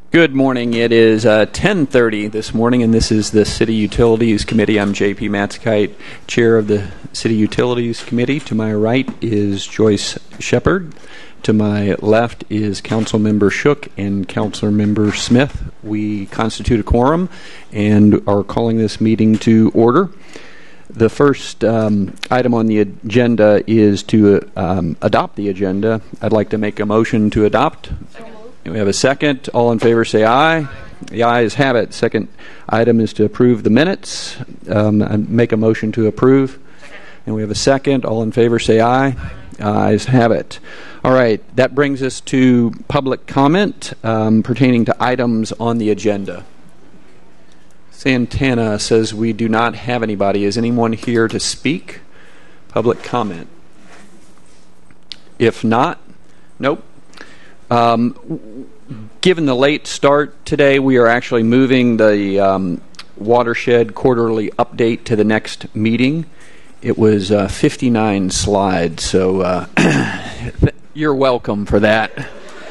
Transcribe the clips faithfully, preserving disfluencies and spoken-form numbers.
Good morning. It is uh, ten thirty this morning, and this is the City Utilities Committee. I'm J P Matzkite, Chair of the City Utilities Committee. To my right is Joyce Shepard. To my left is Councilmember Shook and Councilmember Smith. We constitute a quorum and are calling this meeting to order. The first um, item on the agenda is to um, adopt the agenda. I'd like to make a motion to adopt. We have a second. All in favor say aye. The ayes have it. Second item is to approve the minutes. Um, I make a motion to approve. And we have a second. All in favor say aye. Ayes have it. All right. That brings us to public comment um, pertaining to items on the agenda. Santana says we do not have anybody. Is anyone here to speak? Public comment. If not, nope. Um, given the late start today, we are actually moving the um, watershed quarterly update to the next meeting. It was uh, fifty-nine slides, so uh, you're welcome for that.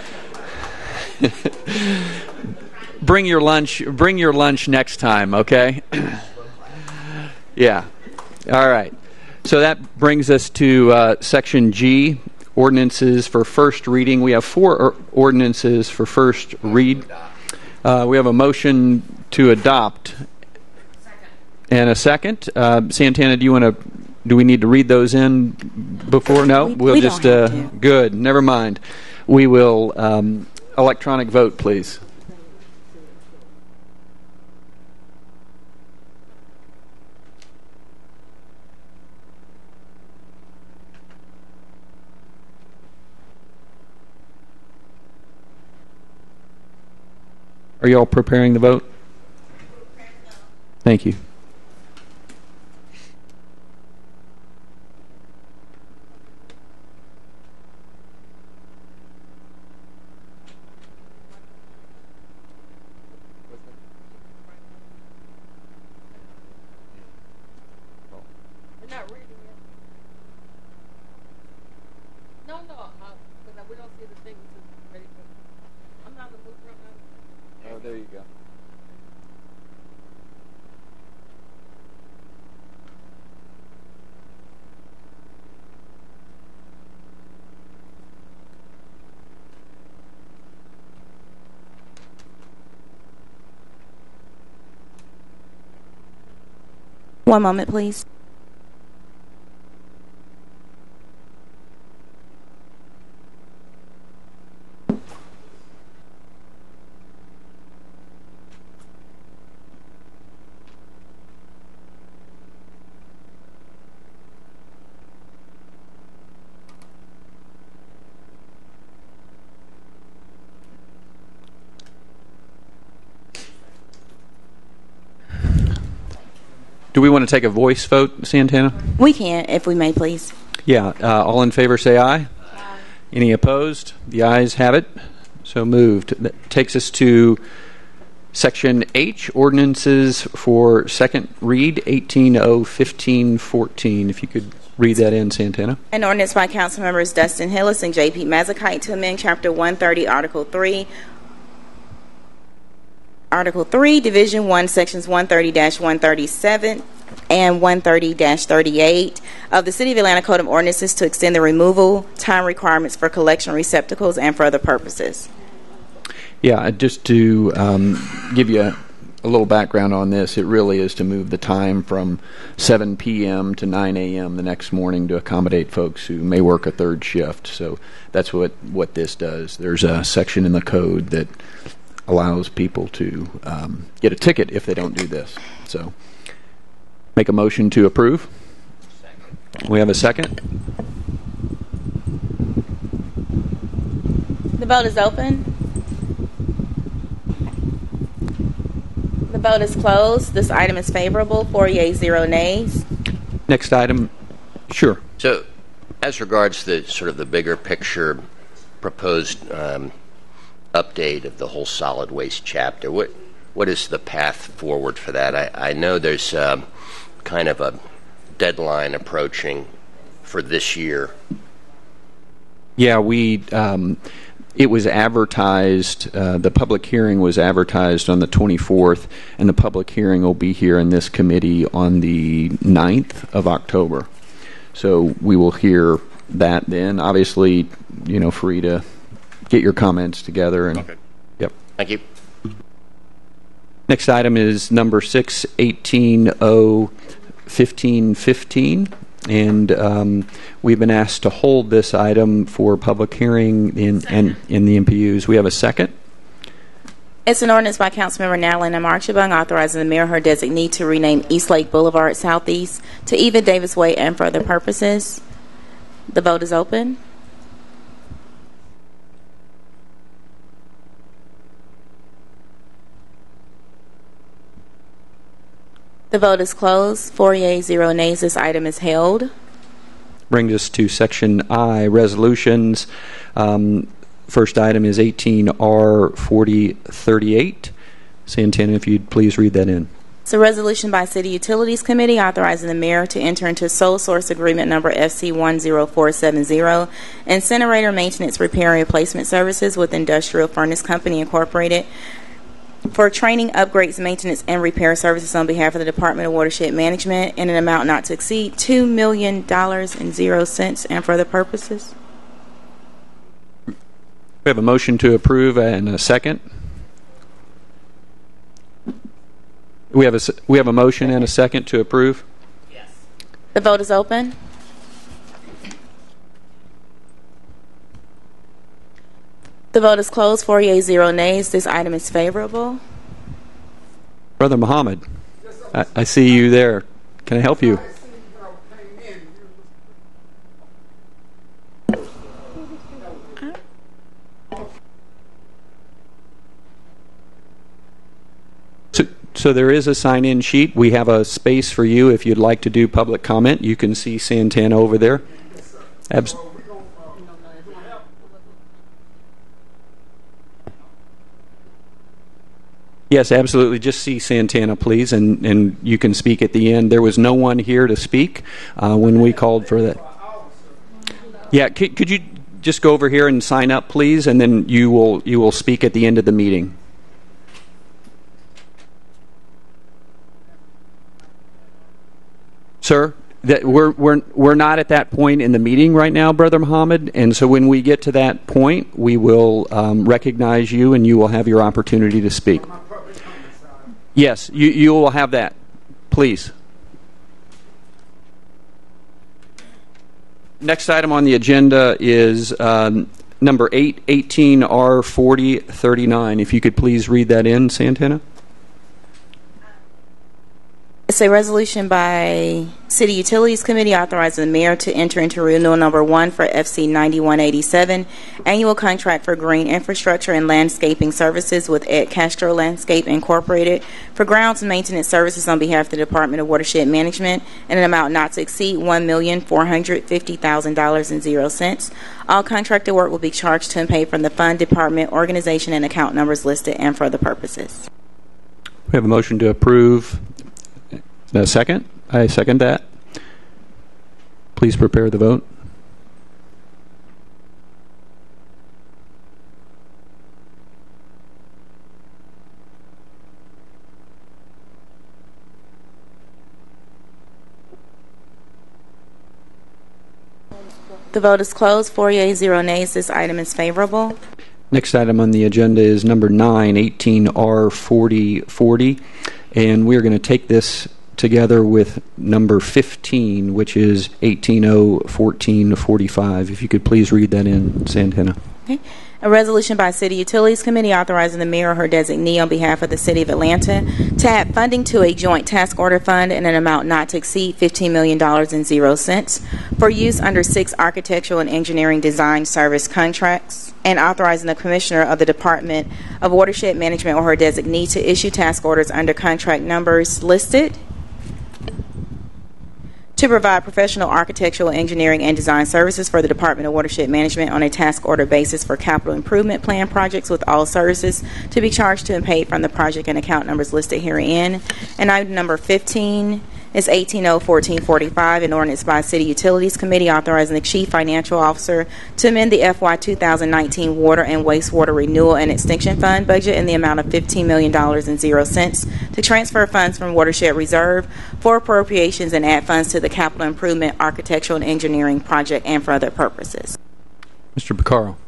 Bring your lunch. Bring your lunch next time, okay? Yeah. All right. So that brings us to uh, section G. Ordinances for first reading. We have four or- ordinances for first read. Uh, we have a motion to adopt. Second. And a second. Uh, Santana, do you want to? Do we need to read those in before? No, we, we'll we just. Don't Uh, have to. Good. Never mind. We will um, electronic vote, please. Are you all preparing the vote? Thank you. We're not reading it. No, no, because we don't see the things ready for. I'm not a mover. I'm not. Oh, there you go. One moment, please. Do we want to take a voice vote, Santana? We can, if we may, please. Yeah. Uh, all in favor say aye. Aye. Any opposed? The ayes have it. So moved. That takes us to section H, ordinances for second read, eighteen oh fifteen fourteen. If you could read that in, Santana. An ordinance by council members Dustin Hillis and J P Mazzakite to amend Chapter one thirty, Article three. Article three, Division one, Sections one thirty dash one thirty-seven and one thirty dash thirty-eight of the City of Atlanta Code of Ordinances to extend the removal time requirements for collection receptacles and for other purposes. Yeah, just to um, give you a, a little background on this, it really is to move the time from seven p.m. to nine a.m. the next morning to accommodate folks who may work a third shift. So that's what, what this does. There's a section in the code that allows people to um, get a ticket if they don't do this. So make a motion to approve. Second. We have a second. The vote is open. The vote is closed. This item is favorable. Four yeas, zero nays. Next item. Sure. So as regards the sort of the bigger picture proposed um, update of the whole solid waste chapter, what what is the path forward for that? I, I know there's um, kind of a deadline approaching for this year. Yeah, we um, it was advertised, uh, the public hearing was advertised on the twenty-fourth, and the public hearing will be here in this committee on the ninth of October. So we will hear that then. Obviously, you know, free to get your comments together. And, okay. Yep. Thank you. Next item is number six, eighteen oh fifteen fifteen. And um, we've been asked to hold this item for public hearing in, in, in the M P Us. We have a second. It's an ordinance by Councilmember Natalie M. Archibong authorizing the mayor or her designee to rename East Lake Boulevard Southeast to Eva Davis Way and for other purposes. The vote is open. The vote is closed. Four yeas, zero nays. This item is held. Brings us to Section I, Resolutions. Um, first item is eighteen R forty thirty-eight. Santana, if you'd please read that in. It's a resolution by City Utilities Committee authorizing the mayor to enter into sole source agreement number F C one zero four seven zero, incinerator maintenance, repair, and replacement services with Industrial Furnace Company Incorporated for training, upgrades, maintenance, and repair services on behalf of the Department of Watershed Management in an amount not to exceed two million dollars and zero cents and for other purposes. We have a motion to approve and a second. We have a, we have a motion and a second to approve. Yes. The vote is open. The vote is closed. Four yeas, zero nays. This item is favorable. Brother Muhammad, I, I see you there. Can I help you? So, so there is a sign-in sheet. We have a space for you if you'd like to do public comment. You can see Santana over there. Abs- Yes, absolutely. Just see Santana, please, and, and you can speak at the end. There was no one here to speak uh, when we called for that. Yeah, could, could you just go over here and sign up, please, and then you will you will speak at the end of the meeting. Sir, that we're we're we're not at that point in the meeting right now, Brother Muhammad, and so when we get to that point, we will um, recognize you, and you will have your opportunity to speak. Yes, you, you will have that. Please. Next item on the agenda is um, number eight, eighteen R forty thirty-nine. If you could please read that in, Santana. It's a resolution by City Utilities Committee authorizing the mayor to enter into renewal number one for F C ninety-one eighty-seven, annual contract for green infrastructure and landscaping services with Ed Castro Landscape Incorporated for grounds and maintenance services on behalf of the Department of Watershed Management in an amount not to exceed one million four hundred fifty thousand dollars and zero cents. All contracted work will be charged to and paid from the fund, department, organization, and account numbers listed and for other purposes. We have a motion to approve. A second? I second that. Please prepare the vote. The vote is closed. Four yeas, zero nays. This item is favorable. Next item on the agenda is number nine, eighteen R forty forty, and we're going to take this together with number fifteen, which is eighteen oh fourteen forty-five. If you could please read that in, Santana. Okay. A resolution by City Utilities Committee authorizing the mayor or her designee on behalf of the City of Atlanta to add funding to a joint task order fund in an amount not to exceed fifteen million dollars and zero cents for use under six architectural and engineering design service contracts, and authorizing the Commissioner of the Department of Watershed Management or her designee to issue task orders under contract numbers listed to provide professional architectural, engineering, and design services for the Department of Watershed Management on a task order basis for capital improvement plan projects with all services to be charged to and paid from the project and account numbers listed herein. And item number fifteen is eighteen oh fourteen forty-five, an ordinance by City Utilities Committee authorizing the Chief Financial Officer to amend the F Y two thousand nineteen Water and Wastewater Renewal and Extension Fund budget in the amount of fifteen million dollars and zero cents to transfer funds from Watershed Reserve for appropriations and add funds to the capital improvement, architectural, and engineering project and for other purposes. Mister Bacaro.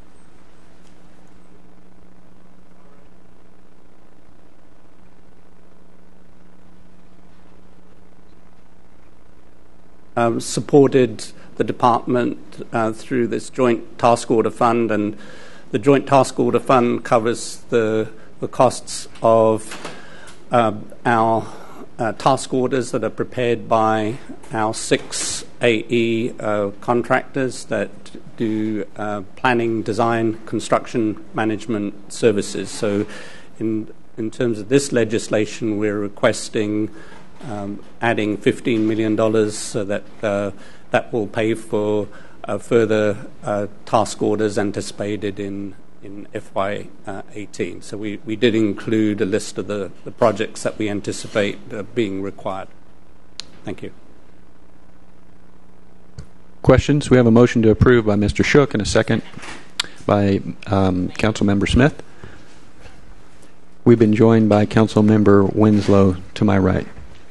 Um, supported the department uh, through this joint task order fund, and the joint task order fund covers the, the costs of uh, our uh, task orders that are prepared by our six A E uh, contractors that do uh, planning, design, construction, management services. So in, in terms of this legislation, we're requesting Um, adding fifteen million dollars so that uh, that will pay for uh, further uh, task orders anticipated in, in F Y eighteen. So we, we did include a list of the, the projects that we anticipate uh, being required. Thank you. Questions? We have a motion to approve by Mister Shook and a second by um, Councilmember Smith. We've been joined by Councilmember Winslow to my right.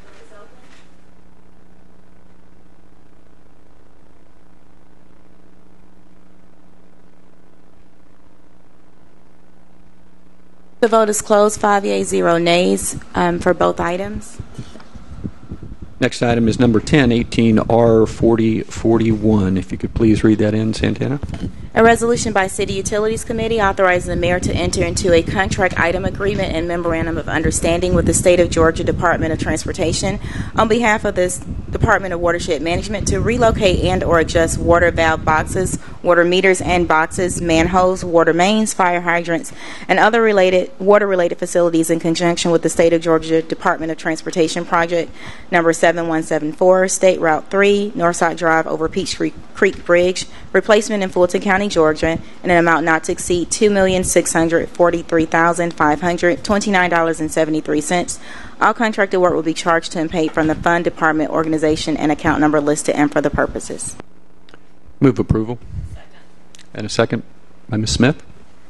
The vote is closed. Five yeas, zero nays um, for both items. Next item is number ten, eighteen R forty forty-one. If you could please read that in, Santana. A resolution by City Utilities Committee authorizing the mayor to enter into a contract item agreement and memorandum of understanding with the State of Georgia Department of Transportation on behalf of the Department of Watershed Management to relocate and or adjust water valve boxes, water meters and boxes, manholes, water mains, fire hydrants, and other related water-related facilities in conjunction with the State of Georgia Department of Transportation project number seven one seven four, State Route three, Northside Drive over Peach Creek Bridge, replacement in Fulton County, Georgia, in an amount not to exceed two million six hundred forty-three thousand five hundred twenty-nine dollars and seventy-three cents. All contracted work will be charged to and paid from the fund, department, organization, and account number listed and for the purposes. Move approval. Second. And a second by Miz Smith.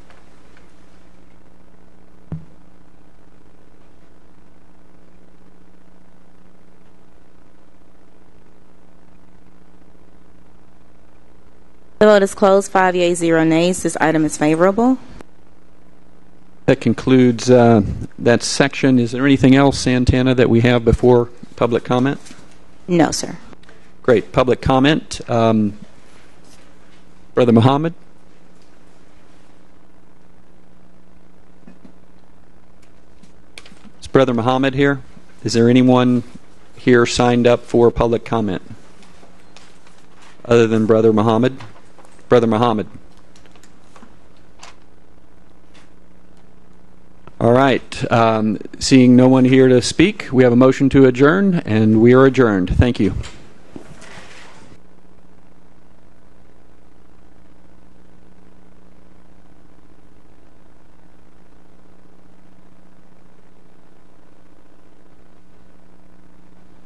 The vote is closed. Five yeas, zero nays. This item is favorable. That concludes uh, that section. Is there anything else, Santana, that we have before public comment? No, sir. Great. Public comment. Um, Brother Muhammad? Is Brother Muhammad here? Is there anyone here signed up for public comment other than Brother Muhammad? Brother Muhammad. All right. Um, seeing no one here to speak, we have a motion to adjourn, and we are adjourned. Thank you.